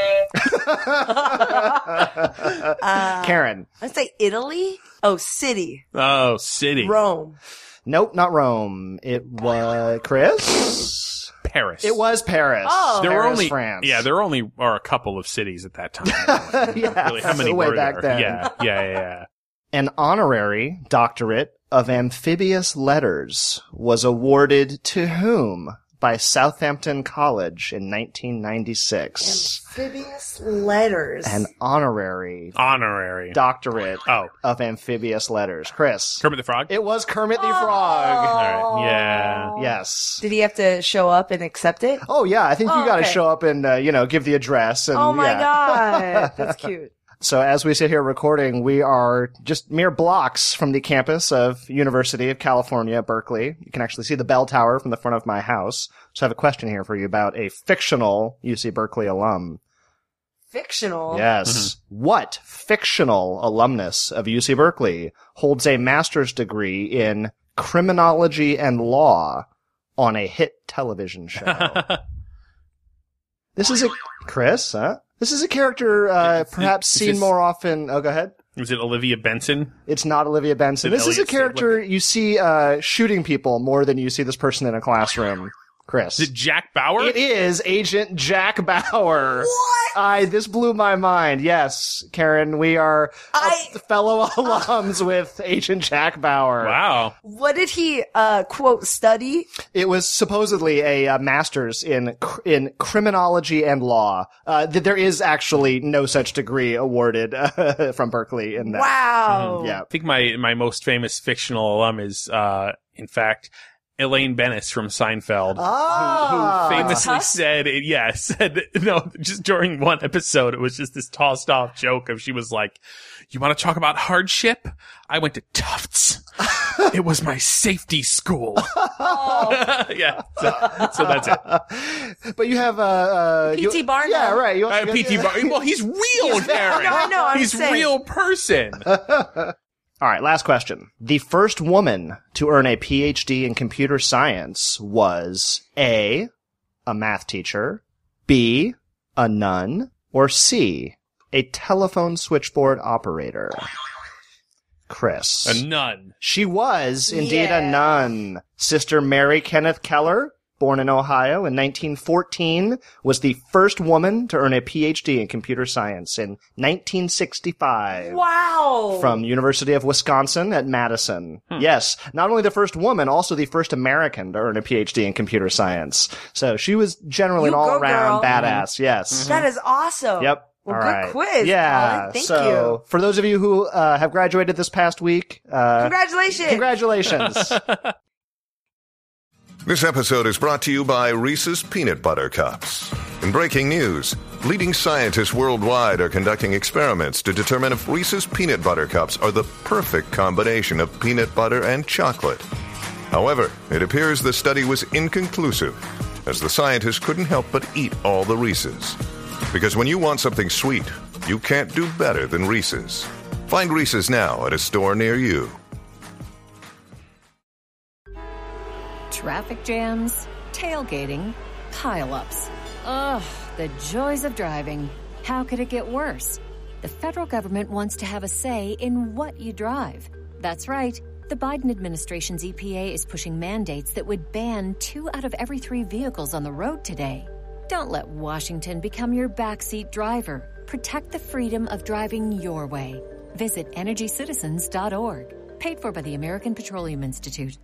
uh, Karen. I'd say Italy? Oh, city. Oh, city. Rome. Nope, not Rome. It was Chris. Paris. It was Paris. Oh. There were Paris, only France. yeah, there only are a couple of cities at that time. Yeah, Really, how many way were back there? then. Yeah, yeah, yeah, yeah. An honorary doctorate of amphibious letters was awarded to whom by Southampton College in nineteen ninety-six? Amphibious letters. An honorary Honorary. doctorate Oh, of amphibious letters. Chris. Kermit the Frog. It was Kermit the Frog. All right. Yeah. Yes. Did he have to show up and accept it? Oh yeah, I think you Oh, got to okay. show up and uh, you know give the address. And, Oh my yeah. god. That's cute. So as we sit here recording, we are just mere blocks from the campus of University of California, Berkeley. You can actually see the bell tower from the front of my house. So I have a question here for you about a fictional U C Berkeley alum. Fictional? Yes. What fictional alumnus of U C Berkeley holds a master's degree in criminology and law on a hit television show? This is a... Chris, huh? This is a character uh, It's- perhaps it's seen just- more often... Oh, go ahead. Was it Olivia Benson? It's not Olivia Benson. Is it This is a Elliot character you see uh, shooting people more than you see this person in a classroom. Chris. Is it Jack Bauer? It is Agent Jack Bauer. What? I, this blew my mind. Yes, Karen, we are I- uh, fellow alums with Agent Jack Bauer. Wow. What did he, uh, quote, study? It was supposedly a uh, master's in cr- in criminology and law. Uh, th- there is actually no such degree awarded uh, from Berkeley in that. Wow. Yeah. I think my, my most famous fictional alum is, uh, in fact, Elaine Bennis from Seinfeld. Ah. Who famously Tufts? said, yeah, said, no, just during one episode, it was just this tossed off joke of she was like, you want to talk about hardship? I went to Tufts. It was my safety school. yeah. So, so that's it. But you have uh, uh P T you- Barnum. Yeah, right. You also Uh, got- P T Bar- well, he's real, Karen. I know, I know, I'm He's just saying. real person. All right, last question. The first woman to earn a P H D in computer science was A, a math teacher, B, a nun, or C, a telephone switchboard operator. Chris. A nun. She was indeed Yeah. a nun. Sister Mary Kenneth Keller, born in Ohio in nineteen fourteen, was the first woman to earn a P H D in computer science in nineteen sixty-five. Wow. From University of Wisconsin at Madison. Yes, not only the first woman, also the first American to earn a P H D in computer science. So she was generally You an go, all-around girl. badass. Yes. That is awesome. Yep. Well, All good right. quiz, Yeah. Colin. Thank so, you. for those of you who uh, have graduated this past week, uh, Congratulations. congratulations. This episode is brought to you by Reese's Peanut Butter Cups. In breaking news, leading scientists worldwide are conducting experiments to determine if Reese's Peanut Butter Cups are the perfect combination of peanut butter and chocolate. However, it appears the study was inconclusive, as the scientists couldn't help but eat all the Reese's. Because when you want something sweet, you can't do better than Reese's. Find Reese's now at a store near you. Traffic jams, tailgating, pile-ups. Ugh, the joys of driving. How could it get worse? The federal government wants to have a say in what you drive. That's right. The Biden administration's E P A is pushing mandates that would ban two out of every three vehicles on the road today. Don't let Washington become your backseat driver. Protect the freedom of driving your way. Visit energy citizens dot org. Paid for by the American Petroleum Institute.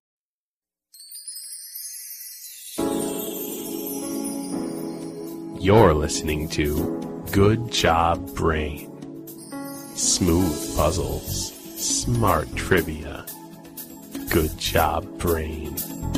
You're listening to Good Job Brain. Smooth puzzles, smart trivia. Good Job Brain.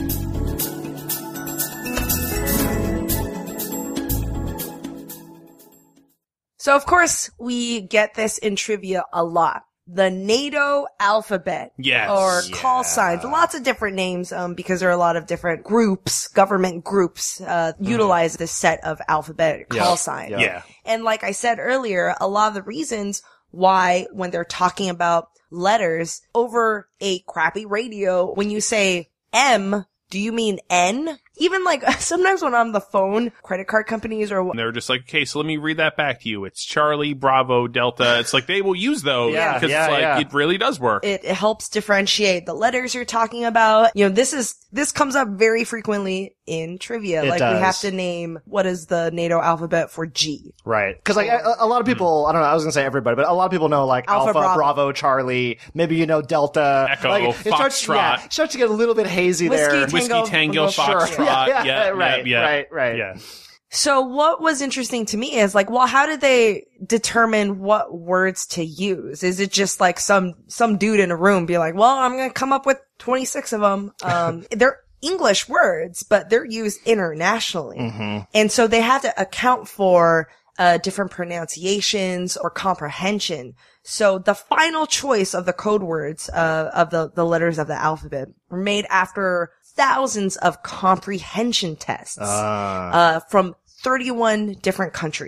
So, of course, we get this in trivia a lot. The NATO alphabet. Yes. Or Yeah. call signs. Lots of different names, um, because there are a lot of different groups, government groups, uh, utilize this set of alphabet call Yeah. signs. Yeah. Yeah. And like I said earlier, a lot of the reasons why when they're talking about letters over a crappy radio, when you say M, do you mean N? Even like sometimes when I'm on the phone, credit card companies or And they're just like, okay, so let me read that back to you. It's Charlie, Bravo, Delta. It's like they will use those Yeah, because yeah, it's like yeah. it really does work. it, it helps differentiate the letters you're talking about. You know, this is, this comes up very frequently in trivia. It like we does. have to name what is the NATO alphabet for G. Right. Because, like, a, a lot of people, I don't know, I was going to say everybody, but a lot of people know, like, Alpha, Alpha, Bravo. Bravo. Charlie, maybe you know Delta. Echo, like, it starts, Foxtrot. yeah, it starts to get a little bit hazy Whiskey, there. Tango, Whiskey Tango, Sure. Foxtrot. Yeah, Yeah, yeah, yeah, right, yeah, right, right. Yeah. So what was interesting to me is like, well, how did they determine what words to use? Is it just like some, some dude in a room be like, well, I'm going to come up with twenty-six of them. Um, they're English words, but they're used internationally. Mm-hmm. And so they have to account for, uh, different pronunciations or comprehension. So the final choice of the code words, uh, of the, the letters of the alphabet were made after thousands of comprehension tests, Ah. uh, from thirty-one different countries.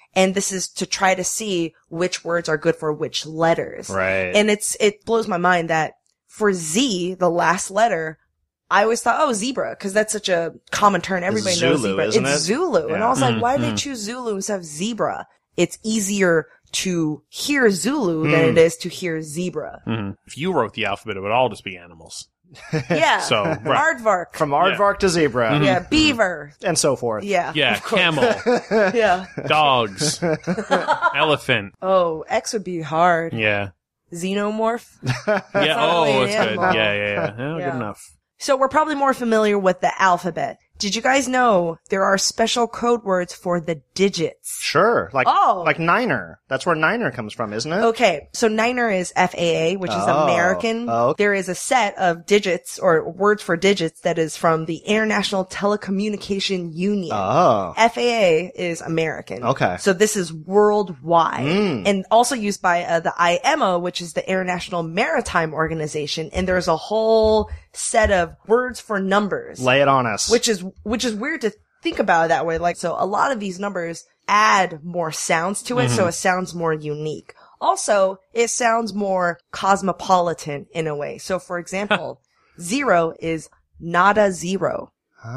And this is to try to see which words are good for which letters. Right. And it's, it blows my mind that for Z, the last letter, I always thought, oh, zebra, because that's such a common term. Everybody Zulu, knows zebra. isn't It's it? Zulu. Yeah. And I was like, Mm, why did mm. they choose Zulu instead of zebra? It's easier to hear Zulu Mm. than it is to hear zebra. Mhm. If you wrote the alphabet, it would all just be animals. Yeah. So, right. Aardvark. From aardvark to zebra. yeah. Beaver. And so forth. Yeah. Yeah, of course. camel, Yeah. dogs, elephant. Oh, X would be hard. Yeah. Xenomorph. Yeah. not Oh, really that's an good. animal. Yeah, yeah, yeah. Oh, Yeah. Good enough. So we're probably more familiar with the alphabet. Did you guys know there are special code words for the digits? Sure. Like, Oh. like Niner. That's where Niner comes from, isn't it? Okay, so Niner is F A A, which is Oh. American. Oh. There is a set of digits or words for digits that is from the International Telecommunication Union. Oh. F A A is American. Okay. So this is worldwide Mm. and also used by uh, the I M O, which is the International Maritime Organization. And there's a whole set of words for numbers. Lay it on us. Which is, which is weird to think about it that way. Like, so a lot of these numbers add more sounds to it, so it sounds more unique. Also, it sounds more cosmopolitan in a way. So for example, zero is nada zero.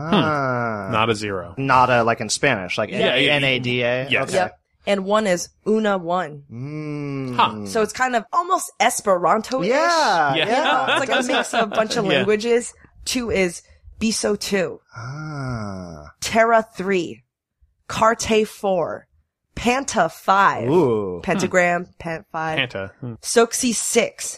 Ah. Not a zero. Nada, like in Spanish, like Yeah, yeah. N A D A. Yes. Okay. Yep. And one is una one. Mm. Huh. So it's kind of almost Esperanto-ish. Yeah. Yeah. You know, it's like a mix of a bunch of Yeah. languages. Two is Biso two. Ah. Terra three. Carte four. Panta five. Ooh. Pentagram, Pant five. Panta. Hmm. Soxi six.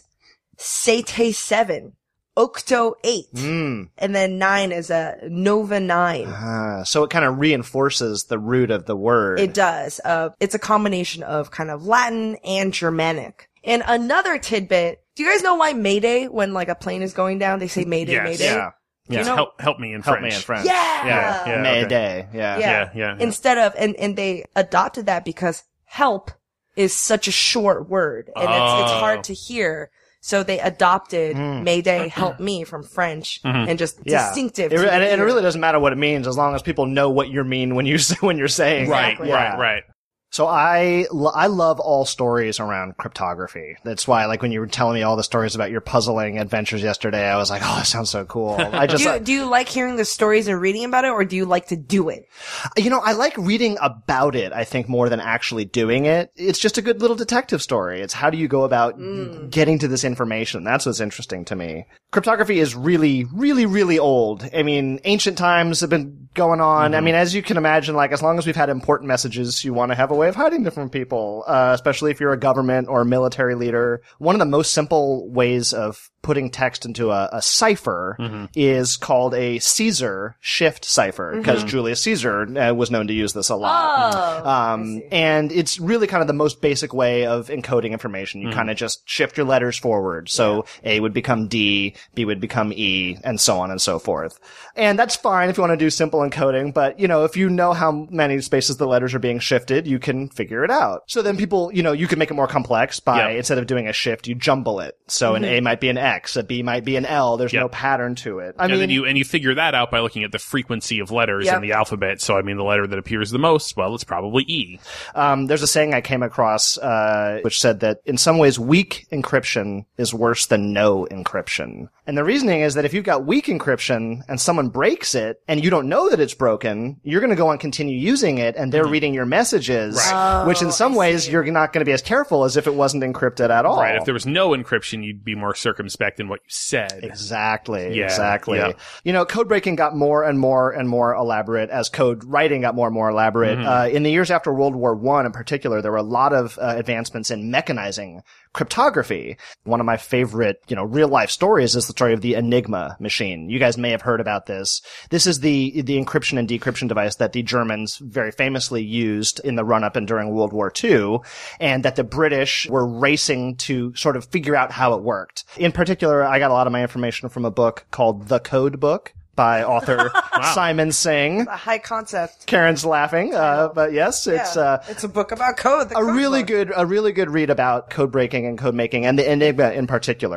Sete seven. Octo eight. Mm. And then nine is a Nova nine. Ah. So it kind of reinforces the root of the word. It does. Uh, it's a combination of kind of Latin and Germanic. And another tidbit, do you guys know why Mayday, when like a plane is going down, they say Mayday, Yes. Mayday? Yeah. Do you Yeah. know- Help, help me in Help French. me in French. Yeah. Yeah. Yeah, Mayday. Yeah. Yeah. Yeah, yeah, yeah. Instead of, and, and they adopted that because help is such a short word and it's, it's Oh. hard to hear. So they adopted Mayday, help me from French and just Yeah. distinctive. It, to re- the and, and it ear. really doesn't matter what it means as long as people know what you mean when you say, when you're saying Right, Exactly. Yeah. right, right. So I, lo- I love all stories around cryptography. That's why, like, when you were telling me all the stories about your puzzling adventures yesterday, I was like, oh, that sounds so cool. I just, Do you, do you like hearing the stories and reading about it, or do you like to do it? you know, I like reading about it, I think, more than actually doing it. It's just a good little detective story. It's how do you go about getting to this information? That's what's interesting to me. Cryptography is really, really, really old. I mean, ancient times have been going on. I mean, as you can imagine, like, as long as we've had important messages, you want to have a way of hiding them from people, uh, especially if you're a government or a military leader. One of the most simple ways of putting text into a, a cipher is called a Caesar shift cipher, because Julius Caesar uh, was known to use this a lot. Oh, Um, and it's really kind of the most basic way of encoding information. You kind of just shift your letters forward. So A would become D, B would become E, and so on and so forth. And that's fine if you want to do simple encoding, but, you know, if you know how many spaces the letters are being shifted, you can figure it out. So then people, you know, you can make it more complex by, Yep. instead of doing a shift, you jumble it. So an A might be an X, a B might be an L. There's Yep. no pattern to it. I and mean, then you and you figure that out by looking at the frequency of letters Yep. in the alphabet. So I mean, the letter that appears the most, well, it's probably E. Um, there's a saying I came across, uh, which said that in some ways weak encryption is worse than no encryption. And the reasoning is that if you've got weak encryption and someone breaks it and you don't know that it's broken, you're going to go and continue using it and they're reading your messages, Right. which in some ways you're not going to be as careful as if it wasn't encrypted at all. Right. If there was no encryption, you'd be more circumspect in what you said. Exactly. Yeah, exactly. yeah. You know, code breaking got more and more and more elaborate as code writing got more and more elaborate. Mm-hmm. Uh, in the years after World War One in particular, there were a lot of uh, advancements in mechanizing cryptography. One of my favorite, you know, real life stories is the story of the Enigma machine. You guys may have heard about this. This is the, the encryption and decryption device that the Germans very famously used in the run up and during World War Two, and that the British were racing to sort of figure out how it worked. In particular, I got a lot of my information from a book called The Code Book by author Simon Singh. A high concept. Karen's laughing, uh, but yes, it's, yeah. uh, it's a book about code. The a code really book. good, a really good read about code breaking and code making and the Enigma in particular.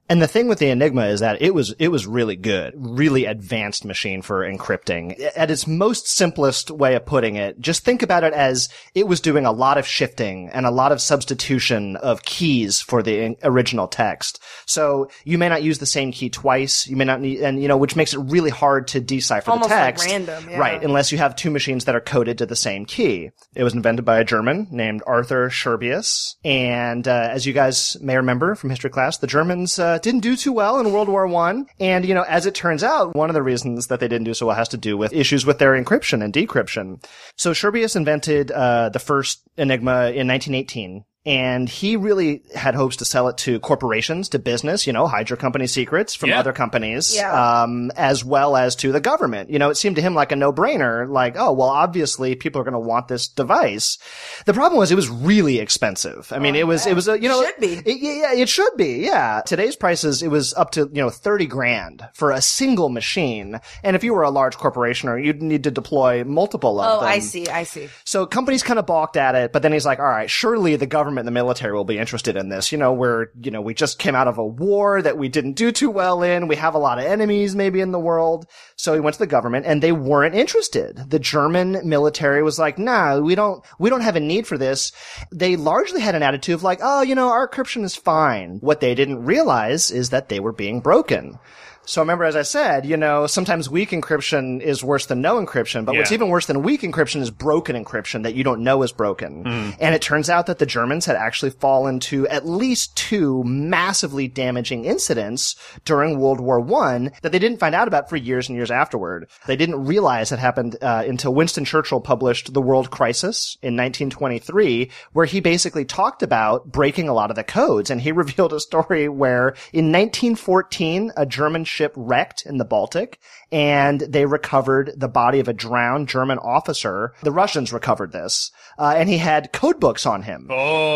And the thing with the Enigma is that it was, it was really good, really advanced machine for encrypting. At its most simplest way of putting it, just think about it as it was doing a lot of shifting and a lot of substitution of keys for the original text. So you may not use the same key twice. You may not need, and you know, which makes it really hard to decipher Almost the text. like random, yeah. Right, unless you have two machines that are coded to the same key. It was invented by a German named Arthur Scherbius. And, uh, as you guys may remember from history class, the Germans, uh, didn't do too well in World War One. And, you know, as it turns out, one of the reasons that they didn't do so well has to do with issues with their encryption and decryption. So Scherbius invented, uh, the first Enigma in nineteen eighteen. And he really had hopes to sell it to corporations, to business, you know, hide your company secrets from Yeah. other companies, Yeah. um, as well as to the government. You know, it seemed to him like a no-brainer, like, oh, well, obviously people are going to want this device. The problem was it was really expensive. I mean, Oh, it was, yeah. it was a, you know, Should be. It, yeah, it should be. Yeah. Today's prices, it was up to, you know, thirty grand for a single machine. And if you were a large corporation, or you'd need to deploy multiple of Oh, them. I see, I see. So companies kind of balked at it, but then he's like, all right, surely the government and the military will be interested in this. You know, we're, you know, we just came out of a war that we didn't do too well in. We have a lot of enemies maybe in the world. So he went to the government and they weren't interested. The German military was like, nah, we don't, we don't have a need for this. They largely had an attitude of like, oh, you know, our encryption is fine. What they didn't realize is that they were being broken. So remember, as I said, you know, sometimes weak encryption is worse than no encryption, but what's Yeah. even worse than weak encryption is broken encryption that you don't know is broken. Mm. And it turns out that the Germans had actually fallen to at least two massively damaging incidents during World War One that they didn't find out about for years and years afterward. They didn't realize it happened uh, until Winston Churchill published The World Crisis in nineteen twenty-three, where he basically talked about breaking a lot of the codes. And he revealed a story where in nineteen fourteen, a German ship wrecked in the Baltic, and they recovered the body of a drowned German officer. The Russians recovered this, uh, and he had code books on him.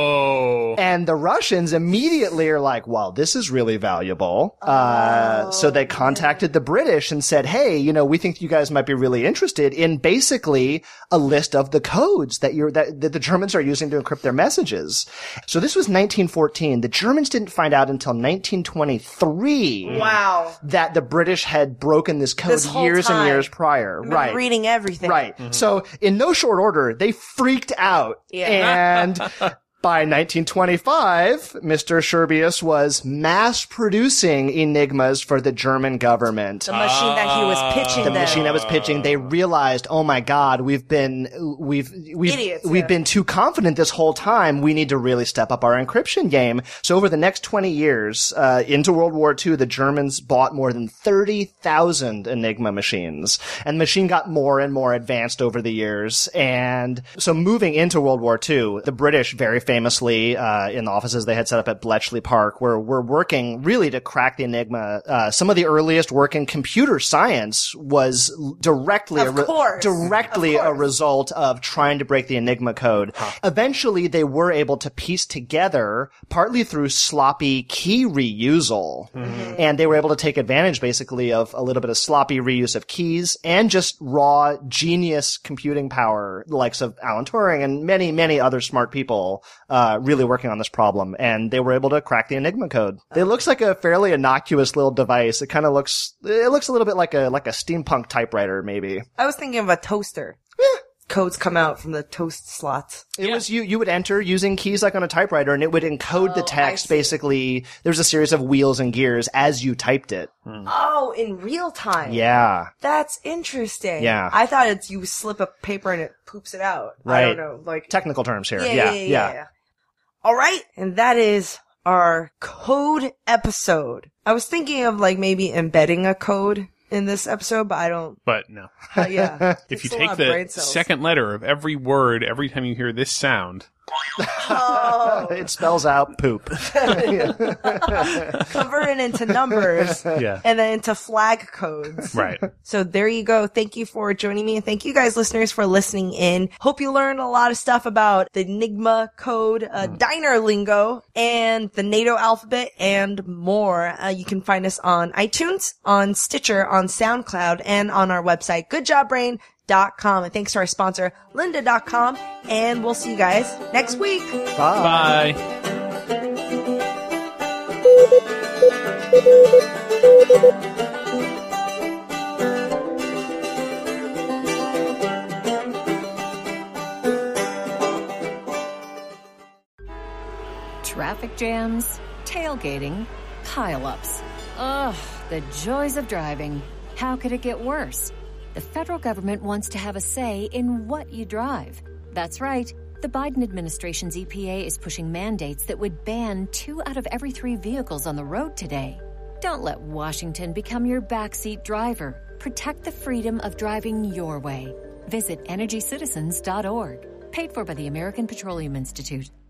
Oh. And the Russians immediately are like, well, this is really valuable. Uh, Oh, so they contacted the British and said, hey, you know, we think you guys might be really interested in basically a list of the codes that you're, that, that the Germans are using to encrypt their messages. So this was nineteen fourteen. The Germans didn't find out until nineteen twenty-three. Wow. That the British had broken this code This whole years and time. years prior. I've been Right. reading everything. Right. So in no short order, they freaked out. Yeah. And by nineteen twenty-five, Mister Scherbius was mass producing Enigmas for the German government. The machine that he was pitching The them. machine that was pitching, they realized, oh my God, we've been, we've, we've, Idiots, we've yeah. been too confident this whole time. We need to really step up our encryption game. So over the next twenty years, uh, into World War Two, the Germans bought more than thirty thousand Enigma machines. And the machine got more and more advanced over the years. And so moving into World War Two, the British very famously, uh, in the offices they had set up at Bletchley Park, were, were working really to crack the Enigma. Uh, some of the earliest work in computer science was directly, Of a re- course. directly Of a course. result of trying to break the Enigma code. Eventually, they were able to piece together, partly through sloppy key reusal, and they were able to take advantage basically of a little bit of sloppy reuse of keys and just raw genius computing power, the likes of Alan Turing and many, many other smart people, uh, really working on this problem. And they were able to crack the Enigma code. It looks like a fairly innocuous little device. It kind of looks, it looks a little bit like a, like a steampunk typewriter, maybe. I was thinking of a toaster. Codes come out from the toast slots. It was you, you would enter using keys like on a typewriter and it would encode the Oh, text I see. basically. There's a series of wheels and gears as you typed it. Oh, in real time. Yeah. That's interesting. Yeah. I thought it's you slip a paper and it poops it out. I Right. don't know. Like, Technical terms here. yeah, Yeah. yeah, yeah, yeah. All right. And that is our code episode. I was thinking of like maybe embedding a code in this episode, but I don't. But no. Uh, yeah. If you Takes a take lot of brain the cells. second letter of every word, every time you hear this sound, Oh. It spells out poop. Convert it into numbers. Yeah. And then into flag codes. right. So there you go. Thank you for joining me. And thank you guys listeners for listening in. Hope you learned a lot of stuff about the Enigma code, uh, diner lingo, and the NATO alphabet and more. Uh, you can find us on iTunes, on Stitcher, on SoundCloud, and on our website, good job brain dot com. And thanks to our sponsor, lynda dot com. And we'll see you guys next week. Bye. Bye. Traffic jams, tailgating, pile-ups. Ugh, the joys of driving. How could it get worse? The federal government wants to have a say in what you drive. That's right. The Biden administration's E P A is pushing mandates that would ban two out of every three vehicles on the road today. Don't let Washington become your backseat driver. Protect the freedom of driving your way. Visit energy citizens dot org. Paid for by the American Petroleum Institute.